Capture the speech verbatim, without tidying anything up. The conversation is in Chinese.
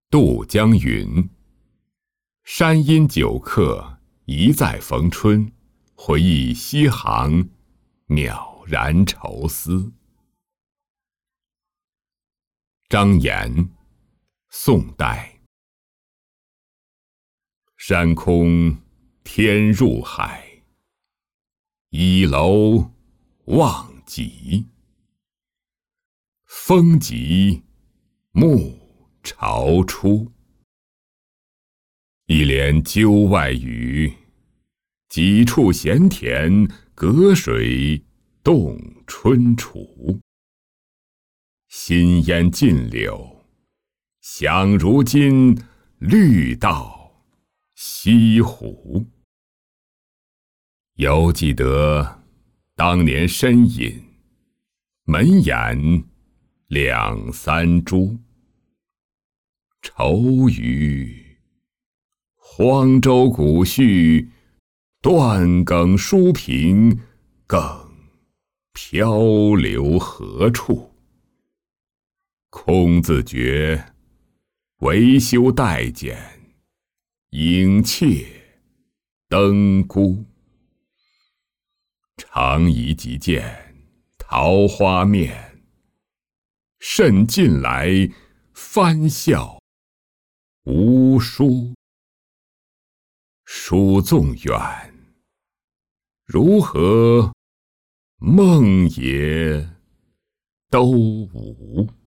渡江云。山阴酒客一再逢春，回忆西行，渺然愁思。张炎，宋代。山空天入海，倚楼望极。风急暮潮出，一帘鸠外语，几处闲田隔水动春楚。新烟尽柳，想如今绿到西湖。犹记得当年深饮，门檐两三株。愁余荒州古序，断梗书评，更漂流何处？空自觉维修待剪，影怯登孤。常宜即见桃花面，甚近来翻笑无书。书纵远，如何梦也都无。